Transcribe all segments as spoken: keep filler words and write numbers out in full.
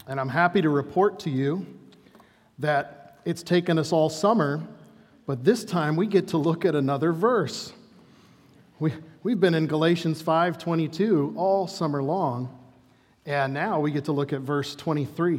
And I'm happy to report to you that it's taken us all summer, but this time we get to look at another verse. We, we've been in Galatians five twenty-two all summer long, and now we get to look at verse twenty-three.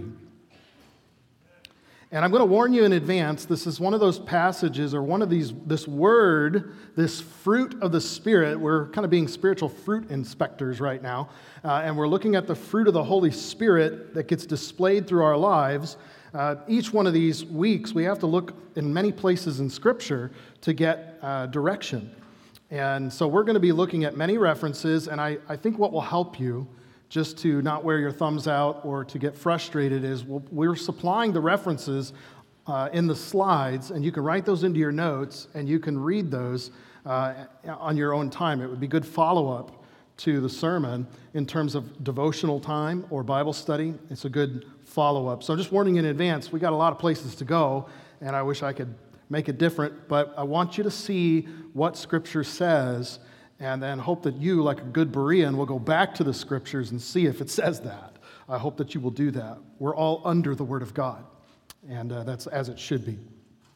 And I'm going to warn you in advance, this is one of those passages, or one of these, this word, this fruit of the Spirit. We're kind of being spiritual fruit inspectors right now, uh, and we're looking at the fruit of the Holy Spirit that gets displayed through our lives. Uh, each one of these weeks, we have to look in many places in Scripture to get uh, direction. And so we're going to be looking at many references, and I, I think what will help you just to not wear your thumbs out or to get frustrated is we'll, we're supplying the references uh, in the slides, and you can write those into your notes, and you can read those uh, on your own time. It would be good follow-up to the sermon in terms of devotional time or Bible study. It's a good follow-up. So I'm just warning you in advance, we got a lot of places to go, and I wish I could make it different, but I want you to see what Scripture says, and then hope that you, like a good Berean, will go back to the Scriptures and see if it says that. I hope that you will do that. We're all under the Word of God, and uh, that's as it should be.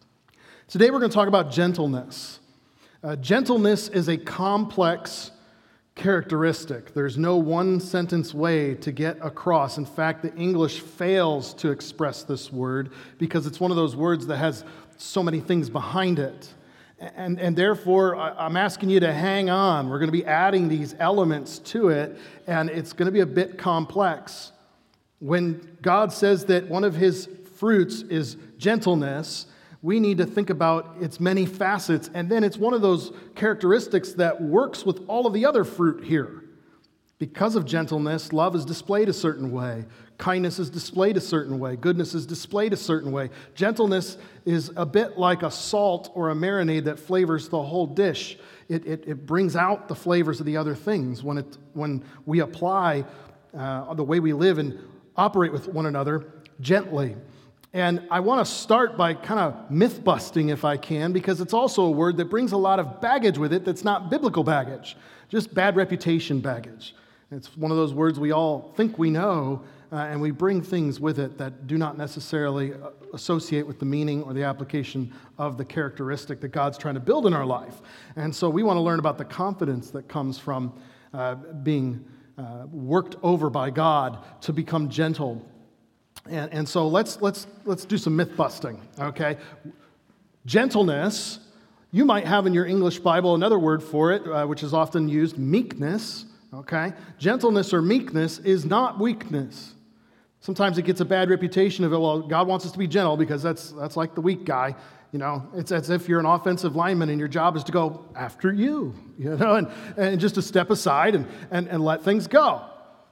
Today we're going to talk about gentleness. Uh, gentleness is a complex characteristic. There's no one-sentence way to get across. In fact, the English fails to express this word because it's one of those words that has so many things behind it. And, and therefore, I'm asking you to hang on. We're going to be adding these elements to it, and it's going to be a bit complex. When God says that one of his fruits is gentleness, we need to think about its many facets, and then it's one of those characteristics that works with all of the other fruit here. Because of gentleness, love is displayed a certain way. Kindness is displayed a certain way. Goodness is displayed a certain way. Gentleness is a bit like a salt or a marinade that flavors the whole dish. It, it, it brings out the flavors of the other things when, it, when we apply uh, the way we live and operate with one another gently. And I want to start by kind of myth-busting, if I can, because it's also a word that brings a lot of baggage with it that's not biblical baggage, just bad reputation baggage. It's one of those words we all think we know, uh, and we bring things with it that do not necessarily associate with the meaning or the application of the characteristic that God's trying to build in our life. And so we want to learn about the confidence that comes from uh, being uh, worked over by God to become gentle. And, and so let's let's let's do some myth busting, okay? Gentleness, you might have in your English Bible another word for it, uh, which is often used, meekness. Okay? Gentleness or meekness is not weakness. Sometimes it gets a bad reputation of it, well, God wants us to be gentle because that's that's like the weak guy. You know, it's as if you're an offensive lineman and your job is to go after you, you know, and, and just to step aside and, and, and let things go.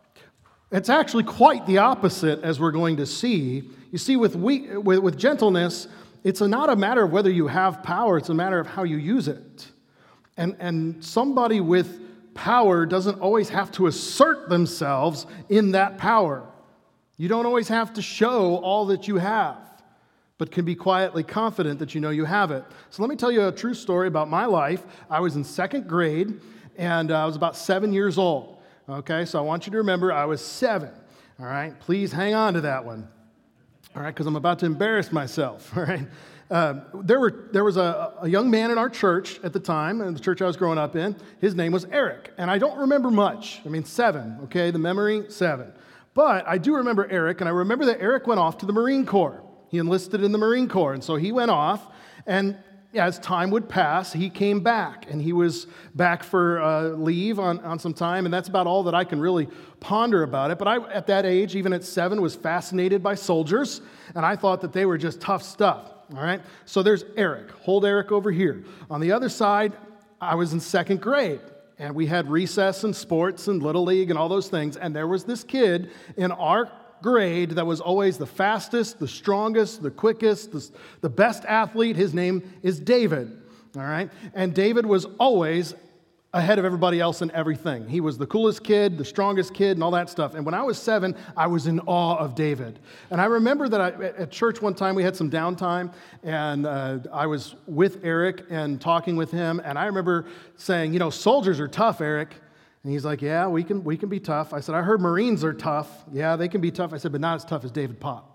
It's actually quite the opposite, as we're going to see. You see, with, weak, with, with gentleness, it's a, not a matter of whether you have power, it's a matter of how you use it. And, and somebody with power doesn't always have to assert themselves in that power. You don't always have to show all that you have, but can be quietly confident that you know you have it. So let me tell you a true story about my life. I was in second grade, and uh, I was about seven years old. Okay, so I want you to remember I was seven. All right, please hang on to that one. All right, because I'm about to embarrass myself. All right. Uh, there were there was a, a young man in our church at the time, in the church I was growing up in. His name was Eric, and I don't remember much. I mean, seven, okay, the memory, seven. But I do remember Eric, and I remember that Eric went off to the Marine Corps. He enlisted in the Marine Corps, and so he went off, and as time would pass, he came back, and he was back for uh, leave on, on some time, and that's about all that I can really ponder about it. But I, at that age, even at seven, was fascinated by soldiers, and I thought that they were just tough stuff. All right, so there's Eric. Hold Eric over here. On the other side, I was in second grade, and we had recess and sports and Little League and all those things, and there was this kid in our grade that was always the fastest, the strongest, the quickest, the, the best athlete. His name is David, all right? And David was always ahead of everybody else in everything. He was the coolest kid, the strongest kid, and all that stuff. And when I was seven, I was in awe of David. And I remember that I, at church one time, we had some downtime, and uh, I was with Eric and talking with him, and I remember saying, you know, soldiers are tough, Eric. And he's like, yeah, we can, we can be tough. I said, I heard Marines are tough. Yeah, they can be tough. I said, but not as tough as David Pop.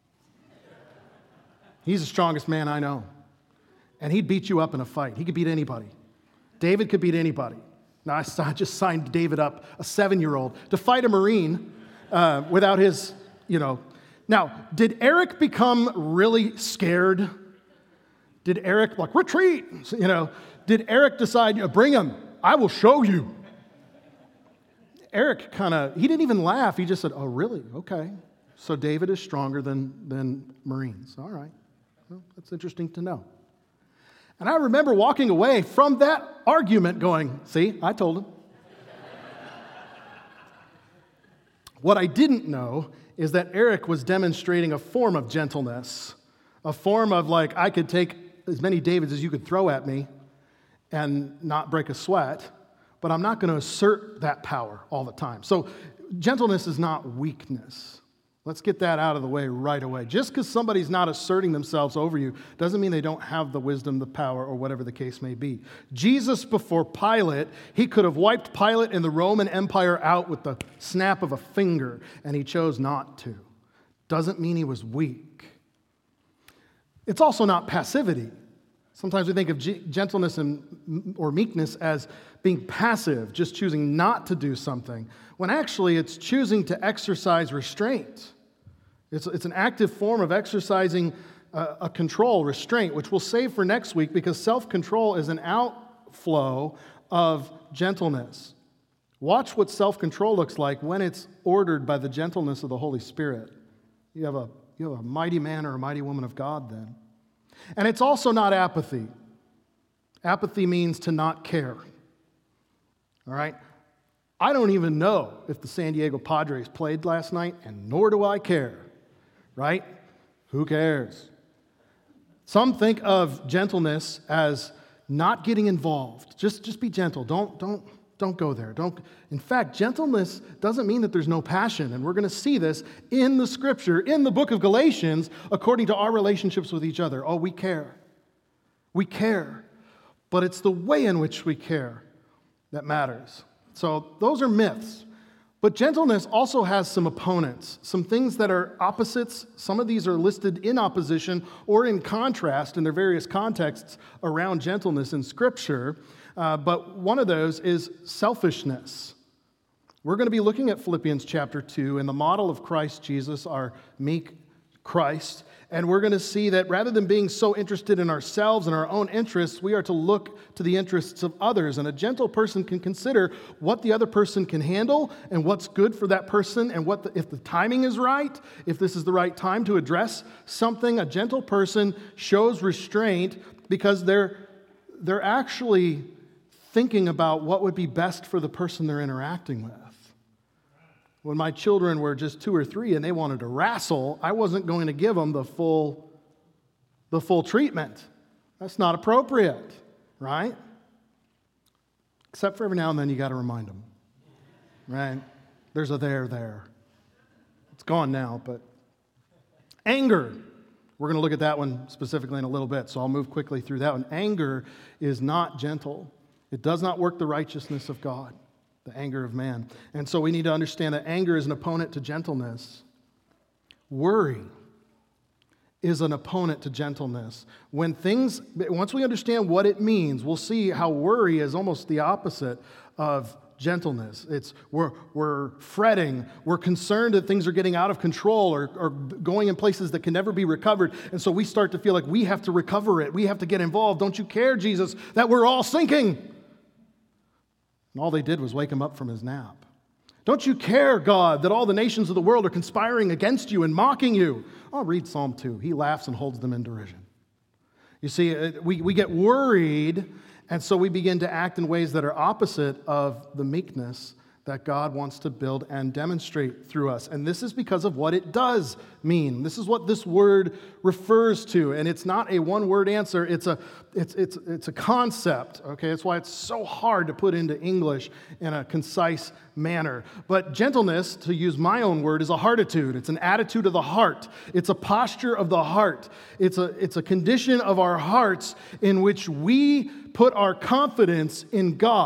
He's the strongest man I know. And he'd beat you up in a fight. He could beat anybody. David could beat anybody. Now, I just signed David up, a seven-year-old, to fight a Marine uh, without his, you know. Now, did Eric become really scared? Did Eric, like, retreat? You know, did Eric decide, you know, bring him, I will show you? Eric kind of, he didn't even laugh. He just said, oh, really? Okay. So David is stronger than, than Marines. All right. Well, that's interesting to know. And I remember walking away from that argument going, see, I told him. What I didn't know is that Eric was demonstrating a form of gentleness, a form of like, I could take as many Davids as you could throw at me and not break a sweat, but I'm not going to assert that power all the time. So gentleness is not weakness. Let's get that out of the way right away. Just because somebody's not asserting themselves over you doesn't mean they don't have the wisdom, the power, or whatever the case may be. Jesus, before Pilate, he could have wiped Pilate and the Roman Empire out with the snap of a finger, and he chose not to. Doesn't mean he was weak. It's also not passivity. Sometimes we think of g- gentleness and, or meekness as being passive, just choosing not to do something, when actually it's choosing to exercise restraint. It's, it's an active form of exercising a, a control, restraint, which we'll save for next week because self-control is an outflow of gentleness. Watch what self-control looks like when it's ordered by the gentleness of the Holy Spirit. You have a, you have a mighty man or a mighty woman of God then. And it's also not apathy. Apathy means to not care. All right? I don't even know if the San Diego Padres played last night, and nor do I care. Right? Who cares? Some think of gentleness as not getting involved. Just, just be gentle. Don't, don't, don't go there. Don't. In fact, gentleness doesn't mean that there's no passion, and we're going to see this in the Scripture, in the book of Galatians, according to our relationships with each other. Oh, we care. We care. But it's the way in which we care that matters. So those are myths. But gentleness also has some opponents, some things that are opposites. Some of these are listed in opposition or in contrast in their various contexts around gentleness in Scripture. Uh, but one of those is selfishness. We're going to be looking at Philippians chapter two and the model of Christ Jesus, our meek Christ. And we're going to see that rather than being so interested in ourselves and our own interests, we are to look to the interests of others. And a gentle person can consider what the other person can handle and what's good for that person and what the, if the timing is right, if this is the right time to address something. A gentle person shows restraint because they're, they're actually thinking about what would be best for the person they're interacting with. When my children were just two or three and they wanted to wrestle, I wasn't going to give them the full, the full treatment. That's not appropriate, right? Except for every now and then you got to remind them, right? There's a there there. It's gone now, but anger. We're going to look at that one specifically in a little bit, so I'll move quickly through that one. Anger is not gentle. It does not work the righteousness of God. The anger of man. And so we need to understand that anger is an opponent to gentleness. Worry is an opponent to gentleness. When things, once we understand what it means, we'll see how worry is almost the opposite of gentleness. It's we're, we're fretting, we're concerned that things are getting out of control or, or going in places that can never be recovered. And so we start to feel like we have to recover it. We have to get involved. Don't you care, Jesus, that we're all sinking? And all they did was wake him up from his nap. Don't you care, God, that all the nations of the world are conspiring against you and mocking you? I'll read Psalm two. He laughs and holds them in derision. You see, we, we get worried, and so we begin to act in ways that are opposite of the meekness that God wants to build and demonstrate through us. And this is because of what it does mean. This is what this word refers to. And it's not a one-word answer. It's a, it's, it's, it's a concept, okay? That's why it's so hard to put into English in a concise manner. But gentleness, to use my own word, is a heartitude. It's an attitude of the heart. It's a posture of the heart. It's a, it's a condition of our hearts in which we put our confidence in God.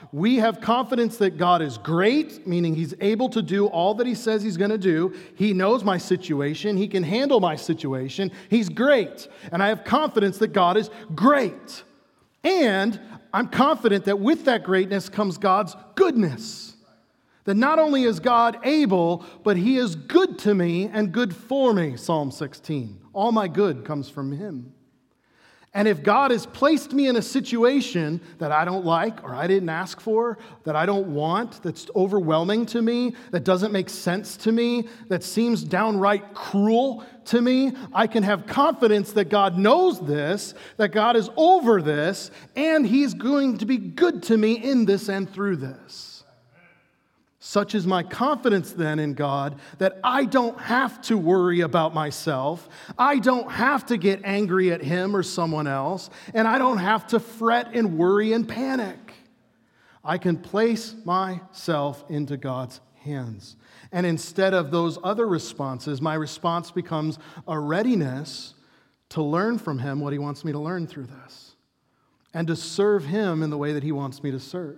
We have confidence that God is great, meaning he's able to do all that he says he's going to do. He knows my situation. He can handle my situation. He's great. And I have confidence that God is great. And I'm confident that with that greatness comes God's goodness. That not only is God able, but he is good to me and good for me, Psalm sixteen. All my good comes from him. And if God has placed me in a situation that I don't like or I didn't ask for, that I don't want, that's overwhelming to me, that doesn't make sense to me, that seems downright cruel to me, I can have confidence that God knows this, that God is over this, and he's going to be good to me in this and through this. Such is my confidence then in God that I don't have to worry about myself. I don't have to get angry at him or someone else. And I don't have to fret and worry and panic. I can place myself into God's hands. And instead of those other responses, my response becomes a readiness to learn from him what he wants me to learn through this. And to serve him in the way that he wants me to serve.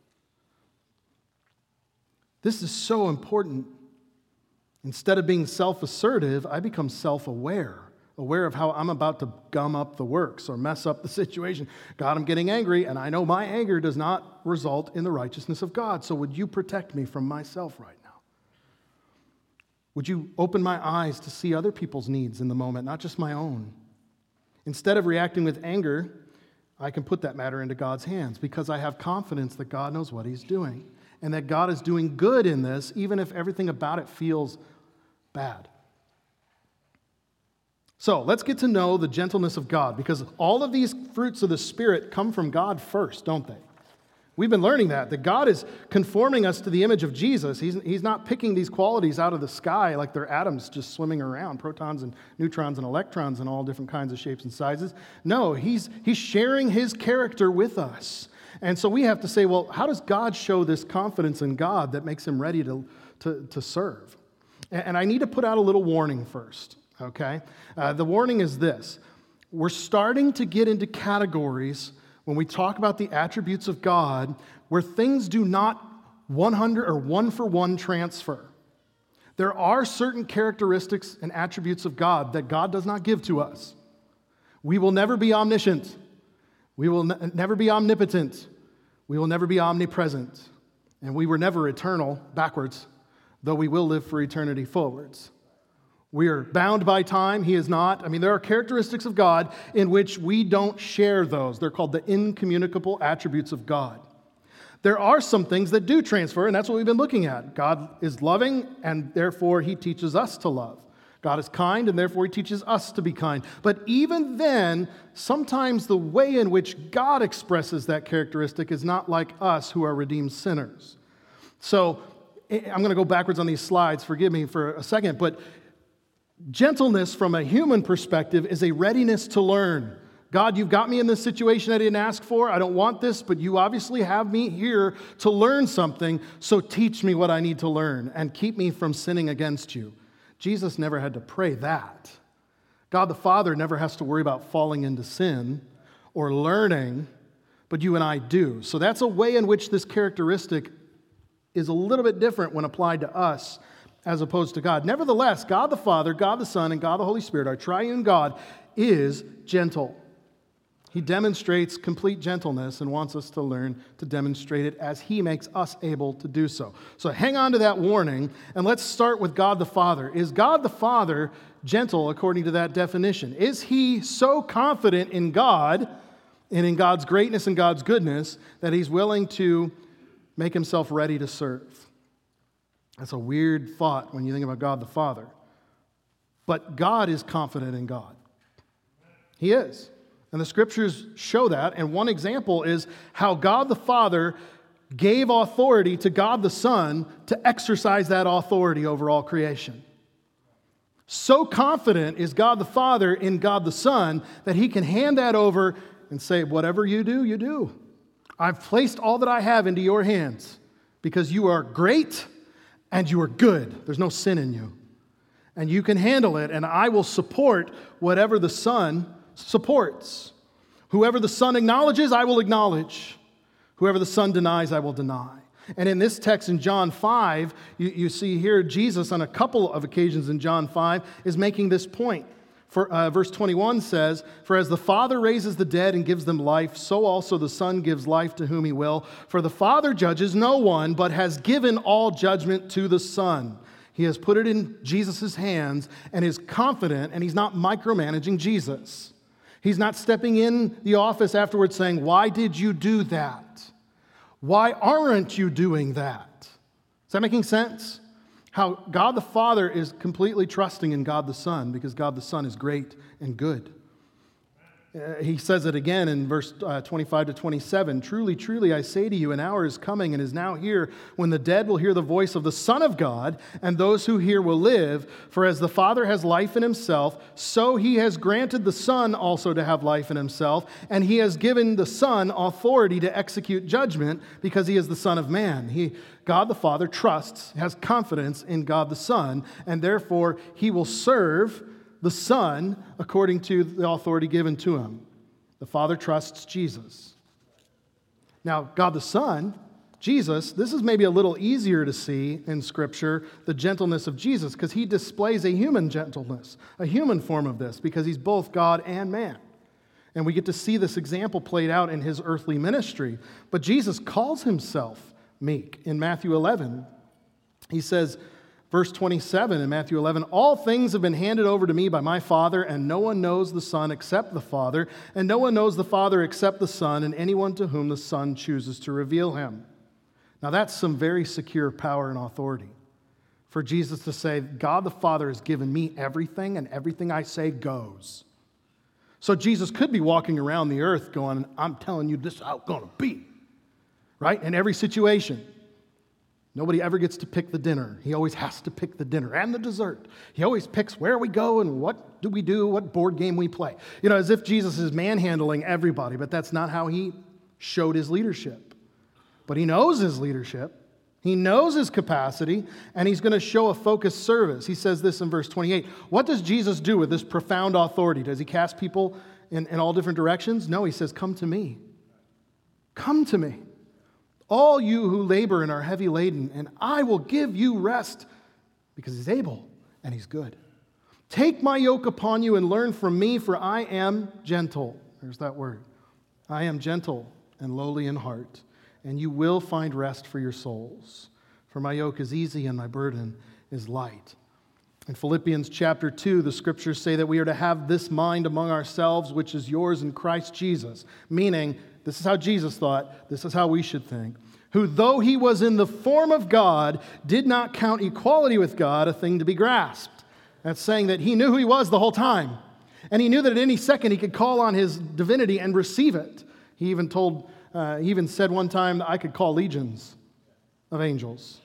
This is so important. Instead of being self-assertive, I become self-aware, aware of how I'm about to gum up the works or mess up the situation. God, I'm getting angry, and I know my anger does not result in the righteousness of God. So would you protect me from myself right now? Would you open my eyes to see other people's needs in the moment, not just my own? Instead of reacting with anger, I can put that matter into God's hands because I have confidence that God knows what he's doing. And that God is doing good in this, even if everything about it feels bad. So let's get to know the gentleness of God, because all of these fruits of the Spirit come from God first, don't they? We've been learning that, that God is conforming us to the image of Jesus. He's, he's not picking these qualities out of the sky like they're atoms just swimming around, protons and neutrons and electrons in all different kinds of shapes and sizes. No, he's, he's sharing his character with us. And so we have to say, well, how does God show this confidence in God that makes him ready to, to, to serve? And I need to put out a little warning first, okay? Uh, the warning is this. We're starting to get into categories when we talk about the attributes of God where things do not one hundred or one-for-one transfer. There are certain characteristics and attributes of God that God does not give to us. We will never be omniscient. We will ne- never be omnipotent. We will never be omnipresent. And we were never eternal backwards, though we will live for eternity forwards. We are bound by time. He is not. I mean, there are characteristics of God in which we don't share those. They're called the incommunicable attributes of God. There are some things that do transfer, and that's what we've been looking at. God is loving, and therefore he teaches us to love. God is kind, and therefore he teaches us to be kind. But even then, sometimes the way in which God expresses that characteristic is not like us who are redeemed sinners. So I'm going to go backwards on these slides. Forgive me for a second. But gentleness from a human perspective is a readiness to learn. God, you've got me in this situation I didn't ask for. I don't want this, but you obviously have me here to learn something. So teach me what I need to learn and keep me from sinning against you. Jesus never had to pray that. God the Father never has to worry about falling into sin or learning, but you and I do. So that's a way in which this characteristic is a little bit different when applied to us as opposed to God. Nevertheless, God the Father, God the Son, and God the Holy Spirit, our triune God, is gentle. He demonstrates complete gentleness and wants us to learn to demonstrate it as he makes us able to do so. So hang on to that warning, and let's start with God the Father. Is God the Father gentle according to that definition? Is he so confident in God and in God's greatness and God's goodness that he's willing to make himself ready to serve? That's a weird thought when you think about God the Father. But God is confident in God. He is. And the scriptures show that. And one example is how God the Father gave authority to God the Son to exercise that authority over all creation. So confident is God the Father in God the Son that he can hand that over and say, whatever you do, you do. I've placed all that I have into your hands because you are great and you are good. There's no sin in you. And you can handle it, and I will support whatever the Son supports. Whoever the Son acknowledges, I will acknowledge. Whoever the Son denies, I will deny. And in this text in John five, you, you see here Jesus on a couple of occasions in John five is making this point. For, uh, verse twenty-one says, "For as the Father raises the dead and gives them life, so also the Son gives life to whom he will. For the Father judges no one, but has given all judgment to the Son. He has put it in Jesus' hands and is confident, and he's not micromanaging Jesus. He's not stepping in the office afterwards saying, 'Why did you do that? Why aren't you doing that?'" Is that making sense? How God the Father is completely trusting in God the Son because God the Son is great and good. Uh, he says it again in verse uh, twenty-five to twenty-seven. "Truly, truly, I say to you, an hour is coming and is now here when the dead will hear the voice of the Son of God, and those who hear will live. For as the Father has life in himself, so he has granted the Son also to have life in himself, and he has given the Son authority to execute judgment because he is the Son of Man." He, God the Father trusts, has confidence in God the Son, and therefore he will serve the Son according to the authority given to him. The Father trusts Jesus. Now, God the Son, Jesus, this is maybe a little easier to see in Scripture, the gentleness of Jesus, because he displays a human gentleness, a human form of this, because he's both God and man. And we get to see this example played out in his earthly ministry. But Jesus calls himself meek. In Matthew eleven, he says, verse twenty-seven in Matthew eleven, "All things have been handed over to me by my Father, and no one knows the Son except the Father, and no one knows the Father except the Son, and anyone to whom the Son chooses to reveal him." Now that's some very secure power and authority for Jesus to say, God the Father has given me everything, and everything I say goes. So Jesus could be walking around the earth going, "I'm telling you this is how it's going to be," right? In every situation. Nobody ever gets to pick the dinner. He always has to pick the dinner and the dessert. He always picks where we go and what do we do, what board game we play. You know, as if Jesus is manhandling everybody, but that's not how he showed his leadership. But he knows his leadership. He knows his capacity, and he's going to show a focused service. He says this in verse twenty-eight. What does Jesus do with this profound authority? Does he cast people in, in all different directions? No, he says, "Come to me. Come to me. All you who labor and are heavy laden, and I will give you rest," because he's able and he's good. "Take my yoke upon you and learn from me, for I am gentle." There's that word. "I am gentle and lowly in heart, and you will find rest for your souls. For my yoke is easy and my burden is light." In Philippians chapter two, the scriptures say that we are to have this mind among ourselves, which is yours in Christ Jesus, meaning this is how Jesus thought. This is how we should think. "Who, though he was in the form of God, did not count equality with God a thing to be grasped." That's saying that he knew who he was the whole time. And he knew that at any second he could call on his divinity and receive it. He even told, uh, he even said one time that I could call legions of angels.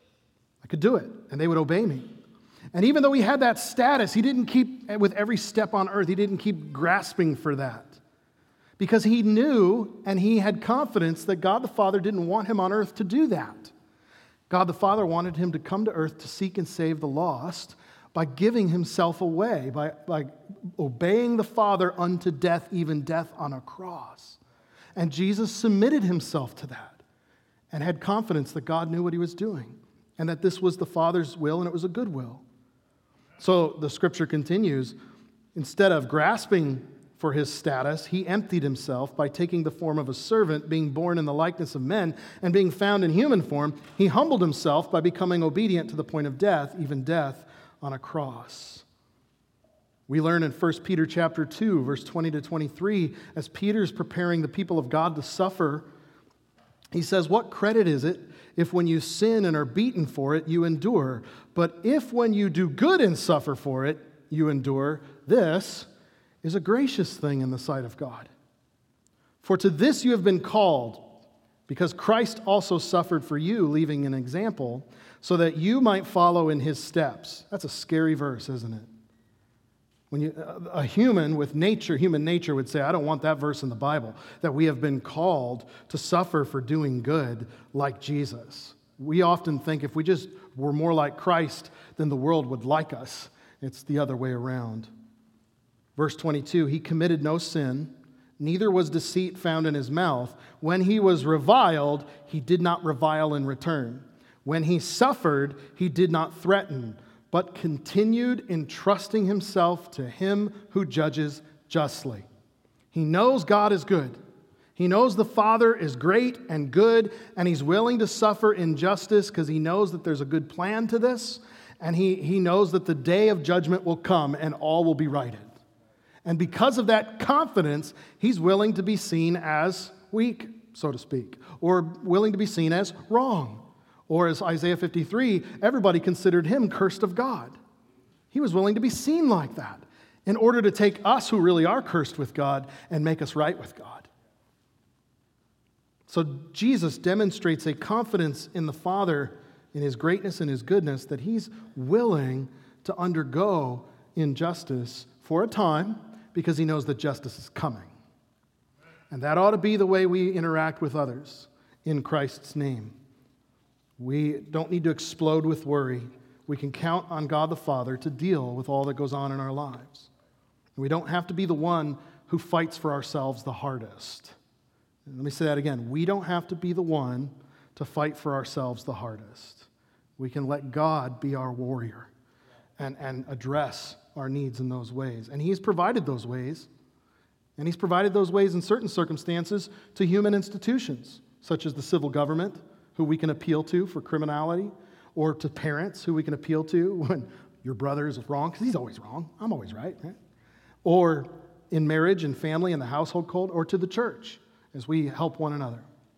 I could do it, and they would obey me. And even though he had that status, he didn't keep, with every step on earth, he didn't keep grasping for that. Because he knew and he had confidence that God the Father didn't want him on earth to do that. God the Father wanted him to come to earth to seek and save the lost by giving himself away, by, by obeying the Father unto death, even death on a cross. And Jesus submitted himself to that and had confidence that God knew what he was doing and that this was the Father's will and it was a good will. So the scripture continues, instead of grasping for his status, he emptied himself by taking the form of a servant, being born in the likeness of men, and being found in human form. He humbled himself by becoming obedient to the point of death, even death on a cross. We learn in First Peter chapter two, verse twenty to twenty-three, as Peter's preparing the people of God to suffer, he says, "What credit is it if when you sin and are beaten for it, you endure? But if when you do good and suffer for it, you endure, this is a gracious thing in the sight of God. For to this you have been called, because Christ also suffered for you, leaving an example, so that you might follow in his steps." That's a scary verse, isn't it? When you, a human with nature, human nature would say, I don't want that verse in the Bible, that we have been called to suffer for doing good like Jesus. We often think if we just were more like Christ, then the world would like us. It's the other way around. Verse twenty-two, "He committed no sin, neither was deceit found in his mouth. When he was reviled, he did not revile in return. When he suffered, he did not threaten, but continued entrusting himself to him who judges justly. He knows God is good. He knows the Father is great and good, and he's willing to suffer injustice because he knows that there's a good plan to this, and he, he knows that the day of judgment will come and all will be righted. And because of that confidence, he's willing to be seen as weak, so to speak, or willing to be seen as wrong. Or as Isaiah fifty-three, everybody considered him cursed of God. He was willing to be seen like that in order to take us who really are cursed with God and make us right with God. So Jesus demonstrates a confidence in the Father, in his greatness and his goodness, that he's willing to undergo injustice for a time because he knows that justice is coming. And that ought to be the way we interact with others in Christ's name. We don't need to explode with worry. We can count on God the Father to deal with all that goes on in our lives. We don't have to be the one who fights for ourselves the hardest. Let me say that again. We don't have to be the one to fight for ourselves the hardest. We can let God be our warrior and, and address our needs in those ways. And he's provided those ways. And he's provided those ways in certain circumstances to human institutions, such as the civil government, who we can appeal to for criminality, or to parents who we can appeal to when your brother is wrong, because he's always wrong. I'm always right, right? Or in marriage and family and the household code, or to the church, as we help one another.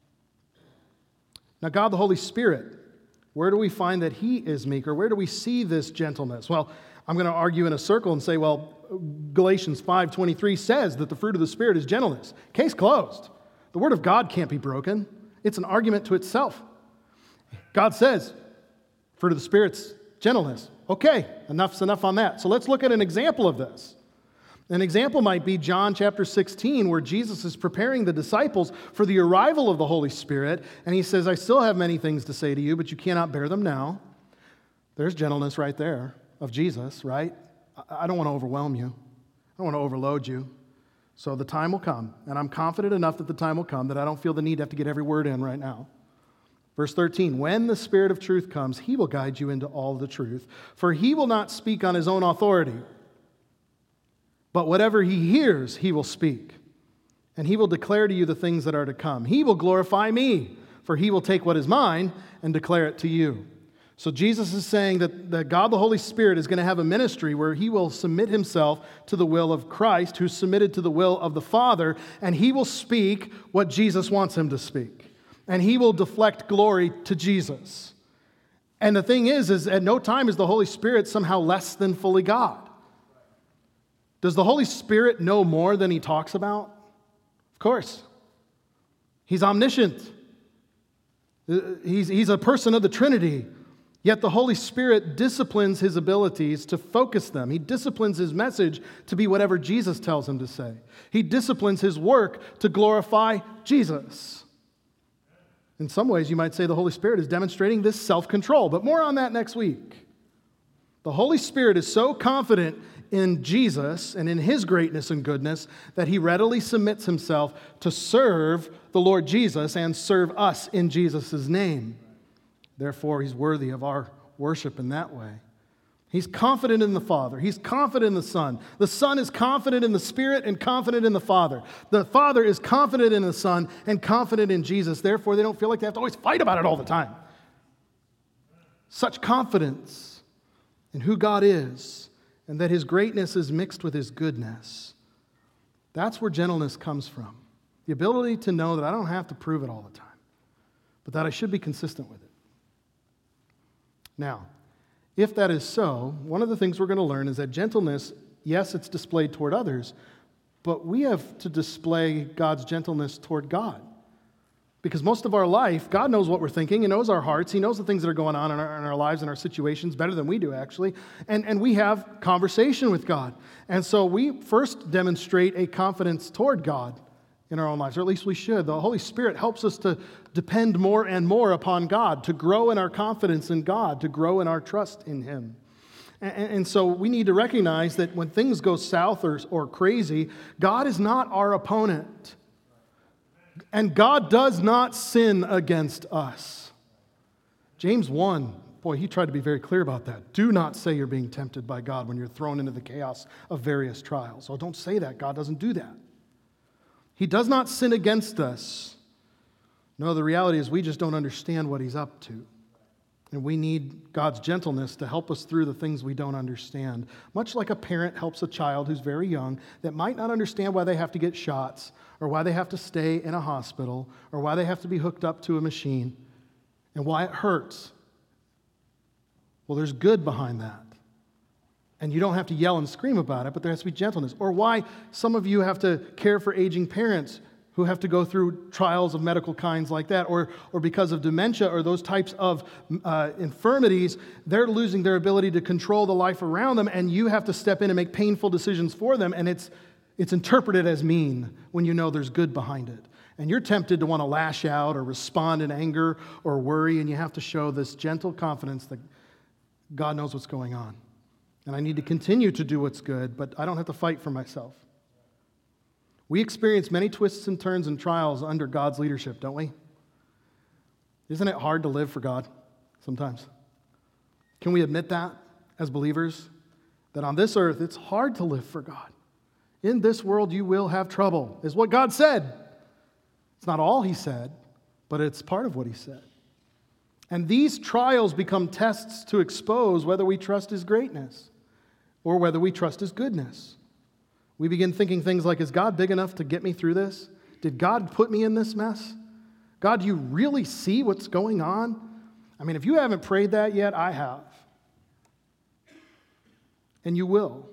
Now, God the Holy Spirit, where do we find that he is meek, or where do we see this gentleness? Well, I'm going to argue in a circle and say, well, Galatians five twenty-three says that the fruit of the Spirit is gentleness. Case closed. The Word of God can't be broken. It's an argument to itself. God says, fruit of the Spirit's gentleness. Okay, enough's enough on that. So let's look at an example of this. An example might be John chapter sixteen, where Jesus is preparing the disciples for the arrival of the Holy Spirit, and he says, I still have many things to say to you, but you cannot bear them now. There's gentleness right there of Jesus, right? I don't want to overwhelm you. I don't want to overload you. So the time will come, and I'm confident enough that the time will come that I don't feel the need to have to get every word in right now. Verse thirteen, when the Spirit of truth comes, he will guide you into all the truth, for he will not speak on his own authority, but whatever he hears, he will speak, and he will declare to you the things that are to come. He will glorify me, for he will take what is mine and declare it to you. So Jesus is saying that, that God the Holy Spirit is going to have a ministry where he will submit himself to the will of Christ, who's submitted to the will of the Father, and he will speak what Jesus wants him to speak. And he will deflect glory to Jesus. And the thing is, is at no time is the Holy Spirit somehow less than fully God. Does the Holy Spirit know more than he talks about? Of course. He's omniscient. He's, he's a person of the Trinity. Yet the Holy Spirit disciplines his abilities to focus them. He disciplines his message to be whatever Jesus tells him to say. He disciplines his work to glorify Jesus. In some ways, you might say the Holy Spirit is demonstrating this self-control, but more on that next week. The Holy Spirit is so confident in Jesus and in his greatness and goodness that he readily submits himself to serve the Lord Jesus and serve us in Jesus' name. Therefore, he's worthy of our worship in that way. He's confident in the Father. He's confident in the Son. The Son is confident in the Spirit and confident in the Father. The Father is confident in the Son and confident in Jesus. Therefore, they don't feel like they have to always fight about it all the time. Such confidence in who God is and that his greatness is mixed with his goodness. That's where gentleness comes from. The ability to know that I don't have to prove it all the time, but that I should be consistent with it. Now, if that is so, one of the things we're going to learn is that gentleness, yes, it's displayed toward others, but we have to display God's gentleness toward God. Because most of our life, God knows what we're thinking. He knows our hearts. He knows the things that are going on in our, in our lives and our situations better than we do, actually. And, and we have conversation with God. And so we first demonstrate a confidence toward God in our own lives, or at least we should. The Holy Spirit helps us to depend more and more upon God, to grow in our confidence in God, to grow in our trust in him. And, and so we need to recognize that when things go south or, or crazy, God is not our opponent. And God does not sin against us. James one, boy, he tried to be very clear about that. Do not say you're being tempted by God when you're thrown into the chaos of various trials. Oh, don't say that. God doesn't do that. He does not sin against us. No, the reality is we just don't understand what he's up to. And we need God's gentleness to help us through the things we don't understand. Much like a parent helps a child who's very young that might not understand why they have to get shots or why they have to stay in a hospital or why they have to be hooked up to a machine and why it hurts. Well, there's good behind that. And you don't have to yell and scream about it, but there has to be gentleness. Or why some of you have to care for aging parents who have to go through trials of medical kinds like that, or, or because of dementia or those types of uh, infirmities, they're losing their ability to control the life around them, and you have to step in and make painful decisions for them, and it's, it's interpreted as mean when you know there's good behind it. And you're tempted to want to lash out or respond in anger or worry, and you have to show this gentle confidence that God knows what's going on. And I need to continue to do what's good, but I don't have to fight for myself. We experience many twists and turns and trials under God's leadership, don't we? Isn't it hard to live for God sometimes? Can we admit that as believers? That on this earth, it's hard to live for God. In this world, you will have trouble, is what God said. It's not all he said, but it's part of what he said. And these trials become tests to expose whether we trust his greatness or whether we trust his goodness. We begin thinking things like, is God big enough to get me through this? Did God put me in this mess? God, do you really see what's going on? I mean, if you haven't prayed that yet, I have. And you will.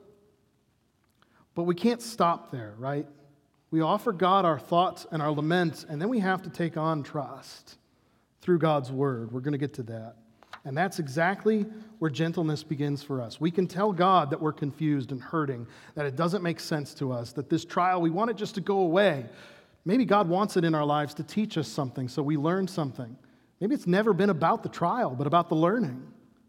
But we can't stop there, right? We offer God our thoughts and our laments, and then we have to take on trust through God's word. We're going to get to that. And that's exactly where gentleness begins for us. We can tell God that we're confused and hurting, that it doesn't make sense to us, that this trial, we want it just to go away. Maybe God wants it in our lives to teach us something, so we learn something. Maybe it's never been about the trial, but about the learning,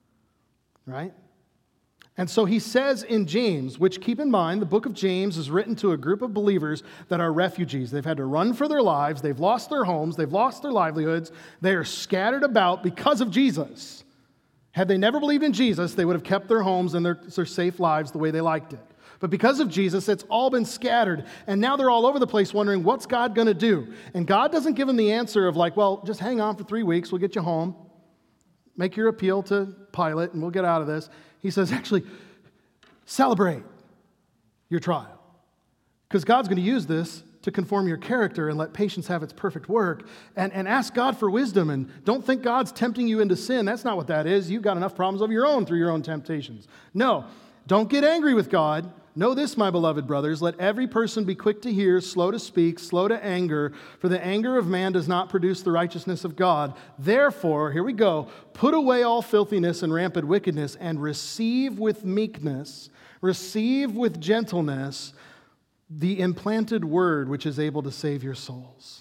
right? And so he says in James, which keep in mind, the book of James is written to a group of believers that are refugees. They've had to run for their lives. They've lost their homes. They've lost their livelihoods. They are scattered about because of Jesus. Had they never believed in Jesus, they would have kept their homes and their, their safe lives the way they liked it. But because of Jesus, it's all been scattered. And now they're all over the place wondering, what's God going to do? And God doesn't give them the answer of like, well, just hang on for three weeks. We'll get you home. Make your appeal to Pilate and we'll get out of this. He says, actually, celebrate your trial. Because God's going to use this to conform your character and let patience have its perfect work. And, and ask God for wisdom. And don't think God's tempting you into sin. That's not what that is. You've got enough problems of your own through your own temptations. No, don't get angry with God. Know this, my beloved brothers. Let every person be quick to hear, slow to speak, slow to anger. For the anger of man does not produce the righteousness of God. Therefore, here we go, put away all filthiness and rampant wickedness and receive with meekness, receive with gentleness the implanted word which is able to save your souls.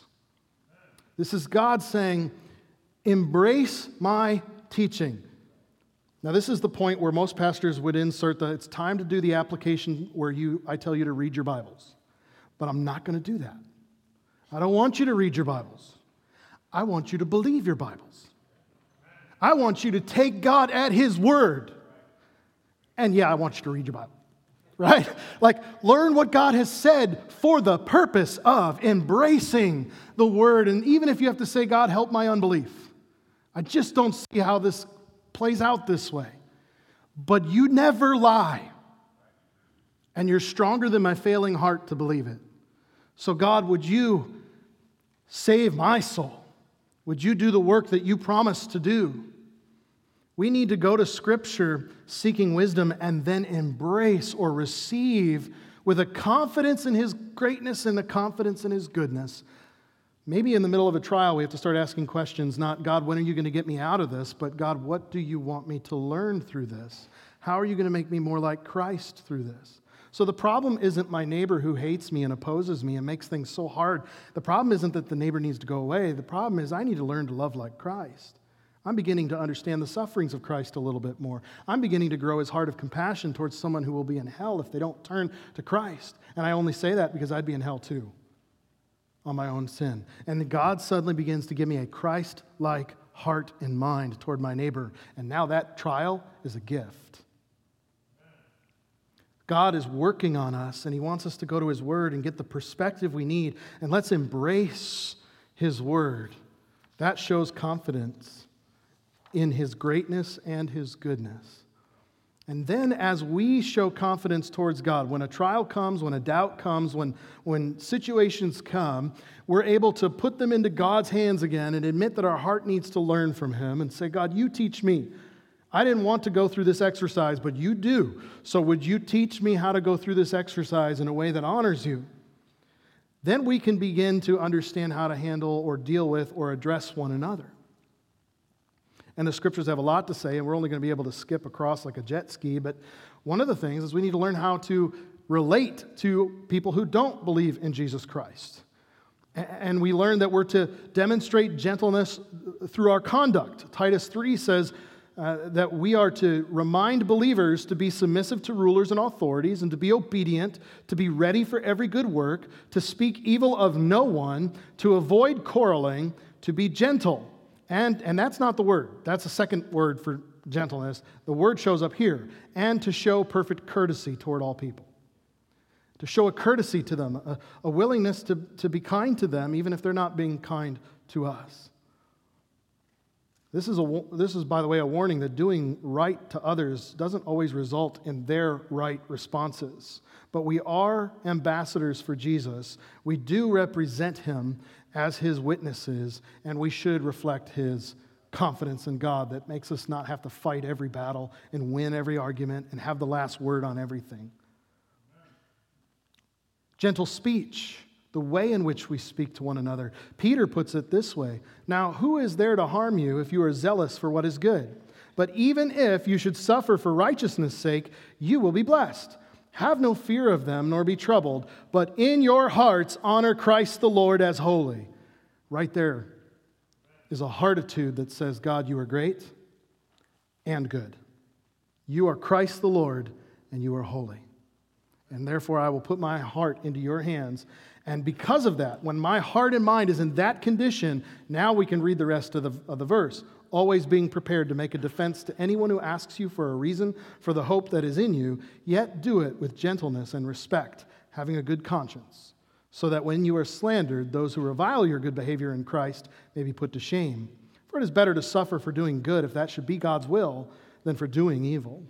This is God saying, embrace my teaching. Now, this is the point where most pastors would insert that it's time to do the application where you, I tell you to read your Bibles. But I'm not going to do that. I don't want you to read your Bibles. I want you to believe your Bibles. I want you to take God at his word. And yeah, I want you to read your Bible. Right? Like, learn what God has said for the purpose of embracing the word. And even if you have to say, God, help my unbelief. I just don't see how this plays out this way. But you never lie. And you're stronger than my failing heart to believe it. So God, would you save my soul? Would you do the work that you promised to do? We need to go to Scripture seeking wisdom and then embrace or receive with a confidence in his greatness and a confidence in his goodness. Maybe in the middle of a trial, we have to start asking questions, not, God, when are you going to get me out of this? But God, what do you want me to learn through this? How are you going to make me more like Christ through this? So the problem isn't my neighbor who hates me and opposes me and makes things so hard. The problem isn't that the neighbor needs to go away. The problem is I need to learn to love like Christ. I'm beginning to understand the sufferings of Christ a little bit more. I'm beginning to grow his heart of compassion towards someone who will be in hell if they don't turn to Christ. And I only say that because I'd be in hell too on my own sin. And God suddenly begins to give me a Christ-like heart and mind toward my neighbor. And now that trial is a gift. God is working on us, and he wants us to go to his word and get the perspective we need. And let's embrace his word. That shows confidence in his greatness and his goodness. And then as we show confidence towards God, when a trial comes, when a doubt comes, when, when situations come, we're able to put them into God's hands again and admit that our heart needs to learn from him and say, God, you teach me. I didn't want to go through this exercise, but you do. So would you teach me how to go through this exercise in a way that honors you? Then we can begin to understand how to handle or deal with or address one another. And the scriptures have a lot to say, and we're only going to be able to skip across like a jet ski. But one of the things is we need to learn how to relate to people who don't believe in Jesus Christ. And we learn that we're to demonstrate gentleness through our conduct. Titus three says uh, that we are to remind believers to be submissive to rulers and authorities and to be obedient, to be ready for every good work, to speak evil of no one, to avoid quarreling, to be gentle. And, and that's not the word. That's the second word for gentleness. The word shows up here. And to show perfect courtesy toward all people. To show a courtesy to them, a, a willingness to, to be kind to them, even if they're not being kind to us. This is, a, this is, by the way, a warning that doing right to others doesn't always result in their right responses. But we are ambassadors for Jesus. We do represent him as his witnesses, and we should reflect his confidence in God that makes us not have to fight every battle and win every argument and have the last word on everything. Gentle speech, the way in which we speak to one another. Peter puts it this way, now who is there to harm you if you are zealous for what is good? But even if you should suffer for righteousness' sake, you will be blessed. Have no fear of them, nor be troubled, but in your hearts honor Christ the Lord as holy. Right there is a heartitude that says, God, you are great and good. You are Christ the Lord, and you are holy. And therefore I will put my heart into your hands. And because of that, when my heart and mind is in that condition, now we can read the rest of the, of the verse. Always being prepared to make a defense to anyone who asks you for a reason for the hope that is in you, yet do it with gentleness and respect, having a good conscience, so that when you are slandered, those who revile your good behavior in Christ may be put to shame. For it is better to suffer for doing good, if that should be God's will, than for doing evil.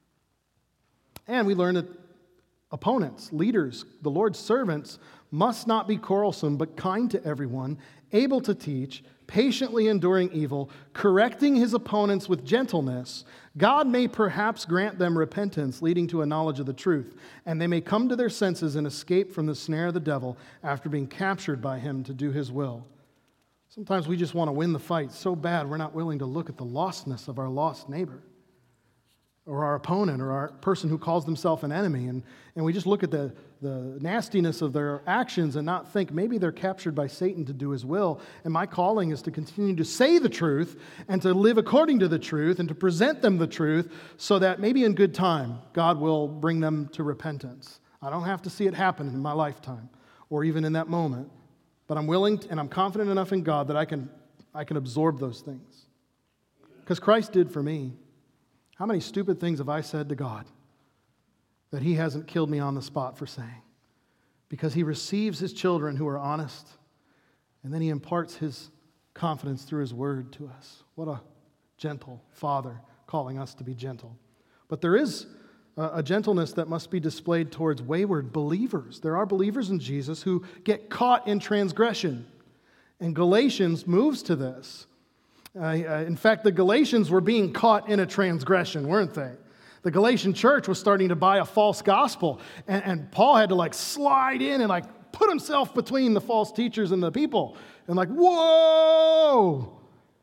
And we learn that opponents, leaders, the Lord's servants, must not be quarrelsome, but kind to everyone, able to teach, patiently enduring evil, correcting his opponents with gentleness. God may perhaps grant them repentance, leading to a knowledge of the truth, and they may come to their senses and escape from the snare of the devil after being captured by him to do his will. Sometimes we just want to win the fight so bad we're not willing to look at the lostness of our lost neighbor, or our opponent, or our person who calls themselves an enemy, and, and we just look at the, the nastiness of their actions and not think maybe they're captured by Satan to do his will, and my calling is to continue to say the truth and to live according to the truth and to present them the truth so that maybe in good time God will bring them to repentance. I don't have to see it happen in my lifetime or even in that moment, but I'm willing to, and I'm confident enough in God that I can, I can absorb those things because Christ did for me. How many stupid things have I said to God that he hasn't killed me on the spot for saying? Because he receives his children who are honest, and then he imparts his confidence through his word to us. What a gentle Father calling us to be gentle. But there is a gentleness that must be displayed towards wayward believers. There are believers in Jesus who get caught in transgression, and Galatians moves to this. Uh, in fact, the Galatians were being caught in a transgression, weren't they? The Galatian church was starting to buy a false gospel, and, and Paul had to like slide in and like put himself between the false teachers and the people, and like, whoa!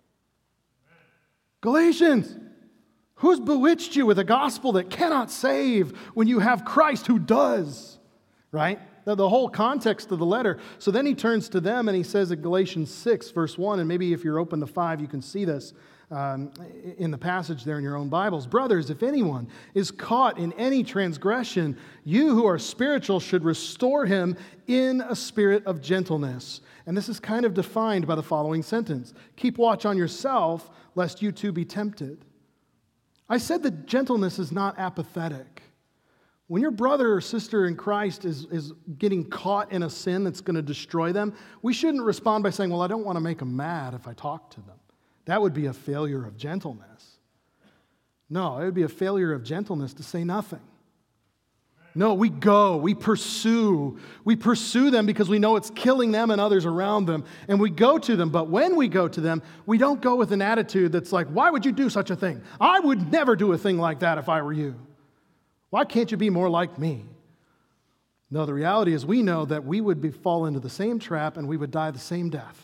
Galatians, who's bewitched you with a gospel that cannot save when you have Christ who does? Right? The whole context of the letter. So then he turns to them and he says in Galatians six, verse one, and maybe if you're open to five, you can see this. um, in the passage there in your own Bibles. Brothers, if anyone is caught in any transgression, you who are spiritual should restore him in a spirit of gentleness. And this is kind of defined by the following sentence. Keep watch on yourself, lest you too be tempted. I said that gentleness is not apathetic. When your brother or sister in Christ is, is getting caught in a sin that's going to destroy them, we shouldn't respond by saying, well, I don't want to make them mad if I talk to them. That would be a failure of gentleness. No, it would be a failure of gentleness to say nothing. No, we go, we pursue. We pursue them because we know it's killing them and others around them, and we go to them. But when we go to them, we don't go with an attitude that's like, why would you do such a thing? I would never do a thing like that if I were you. Why can't you be more like me? No, the reality is we know that we would be, fall into the same trap and we would die the same death.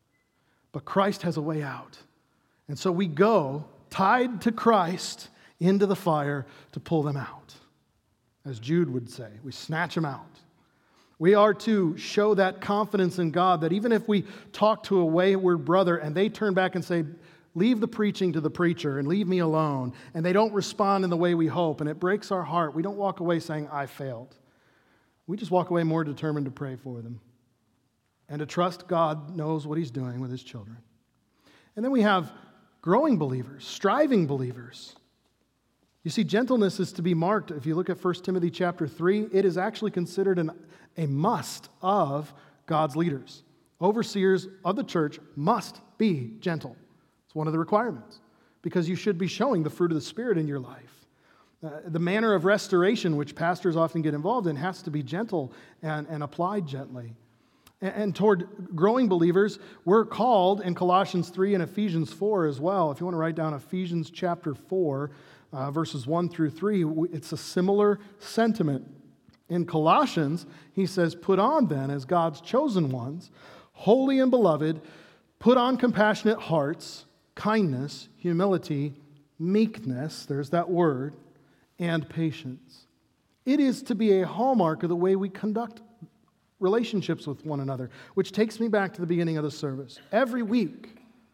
But Christ has a way out. And so we go tied to Christ into the fire to pull them out. As Jude would say, we snatch them out. We are to show that confidence in God that even if we talk to a wayward brother and they turn back and say, leave the preaching to the preacher and leave me alone, and they don't respond in the way we hope, and it breaks our heart, we don't walk away saying, I failed. We just walk away more determined to pray for them and to trust God knows what He's doing with His children. And then we have growing believers, striving believers. You see, gentleness is to be marked. If you look at First Timothy chapter three, it is actually considered an, a must of God's leaders. Overseers of the church must be gentle. It's one of the requirements because you should be showing the fruit of the Spirit in your life. Uh, the manner of restoration, which pastors often get involved in, has to be gentle and, and applied gently. And, and toward growing believers, we're called in Colossians three and Ephesians four as well. If you want to write down Ephesians chapter four, uh, verses one through three, it's a similar sentiment. In Colossians, he says, put on then as God's chosen ones, holy and beloved, put on compassionate hearts, kindness, humility, meekness, there's that word, and patience. It is to be a hallmark of the way we conduct relationships with one another, which takes me back to the beginning of the service. Every week,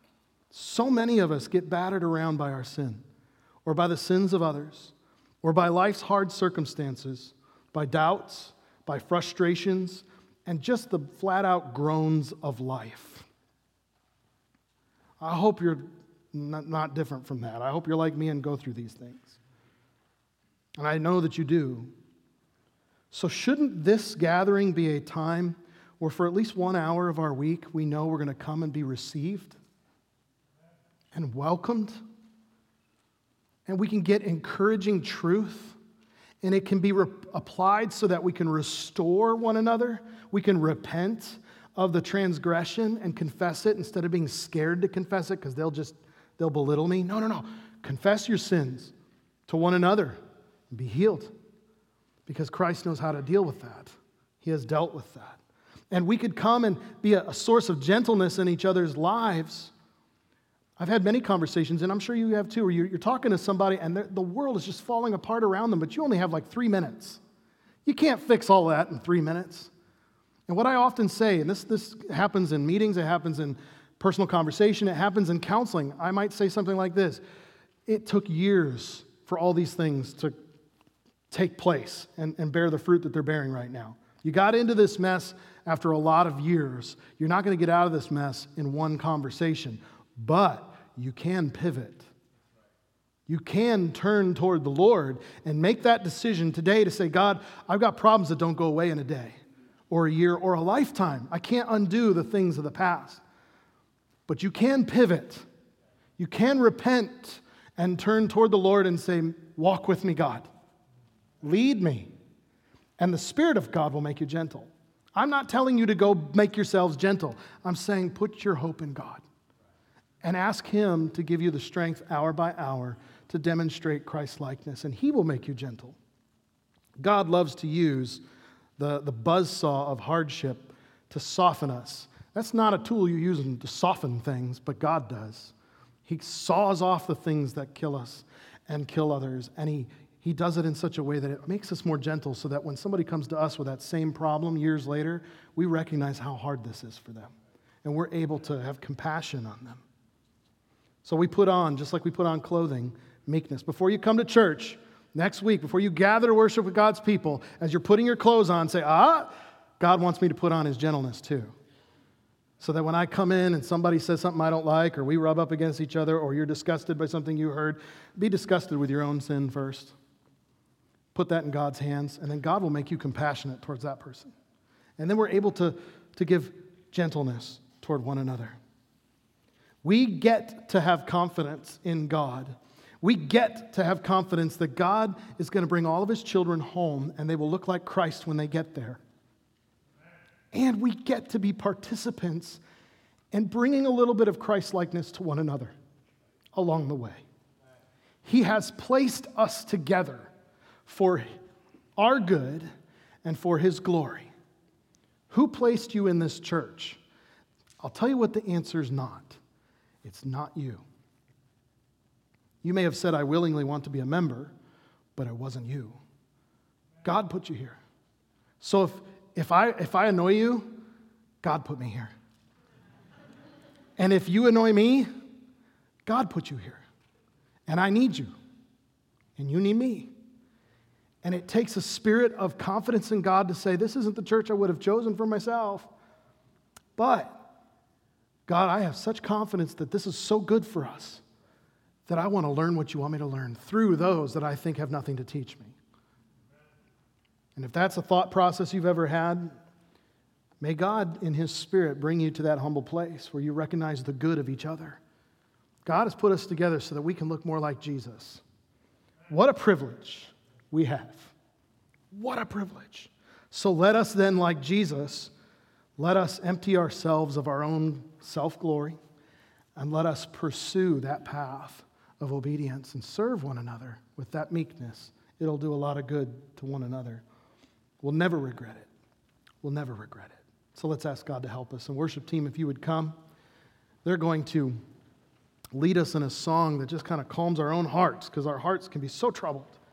so many of us get battered around by our sin, or by the sins of others, or by life's hard circumstances, by doubts, by frustrations, and just the flat-out groans of life. I hope you're not, not different from that. I hope you're like me and go through these things. And I know that you do. So shouldn't this gathering be a time where for at least one hour of our week, we know we're going to come and be received and welcomed? And we can get encouraging truth, and it can be re- applied so that we can restore one another. We can repent of the transgression and confess it instead of being scared to confess it because they'll just, they'll belittle me. No, no, no. Confess your sins to one another and be healed because Christ knows how to deal with that. He has dealt with that. And we could come and be a, a source of gentleness in each other's lives. I've had many conversations, and I'm sure you have too, where you're, you're talking to somebody and the world is just falling apart around them, but you only have like three minutes. You can't fix all that in three minutes. And what I often say, and this, this happens in meetings, it happens in personal conversation, it happens in counseling. I might say something like this. It took years for all these things to take place and, and bear the fruit that they're bearing right now. You got into this mess after a lot of years. You're not going to get out of this mess in one conversation, but you can pivot. You can turn toward the Lord and make that decision today to say, God, I've got problems that don't go away in a day, or a year, or a lifetime. I can't undo the things of the past. But you can pivot. You can repent and turn toward the Lord and say, walk with me, God. Lead me. And the Spirit of God will make you gentle. I'm not telling you to go make yourselves gentle. I'm saying put your hope in God. And ask Him to give you the strength hour by hour to demonstrate Christ-likeness. And He will make you gentle. God loves to use the, the buzzsaw of hardship to soften us. That's not a tool you use to soften things, but God does. He saws off the things that kill us and kill others, and he, he does it in such a way that it makes us more gentle so that when somebody comes to us with that same problem years later, we recognize how hard this is for them, and we're able to have compassion on them. So we put on, just like we put on clothing, meekness. Before you come to church next week, before you gather to worship with God's people, as you're putting your clothes on, say, ah, God wants me to put on his gentleness too. So that when I come in and somebody says something I don't like, or we rub up against each other, or you're disgusted by something you heard, be disgusted with your own sin first. Put that in God's hands, and then God will make you compassionate towards that person. And then we're able to, to give gentleness toward one another. We get to have confidence in God. We get to have confidence that God is going to bring all of his children home, and they will look like Christ when they get there. And we get to be participants in bringing a little bit of Christ-likeness to one another along the way. He has placed us together for our good and for his glory. Who placed you in this church? I'll tell you what the answer is not. It's not you. You may have said, I willingly want to be a member, but it wasn't you. God put you here. So if If I, if I annoy you, God put me here. And if you annoy me, God put you here. And I need you. And you need me. And it takes a spirit of confidence in God to say, this isn't the church I would have chosen for myself. But, God, I have such confidence that this is so good for us that I want to learn what you want me to learn through those that I think have nothing to teach me. And if that's a thought process you've ever had, may God in his Spirit bring you to that humble place where you recognize the good of each other. God has put us together so that we can look more like Jesus. What a privilege we have. What a privilege. So let us then, like Jesus, let us empty ourselves of our own self-glory and let us pursue that path of obedience and serve one another with that meekness. It'll do a lot of good to one another. We'll never regret it. We'll never regret it. So let's ask God to help us. And worship team, if you would come, they're going to lead us in a song that just kind of calms our own hearts, because our hearts can be so troubled.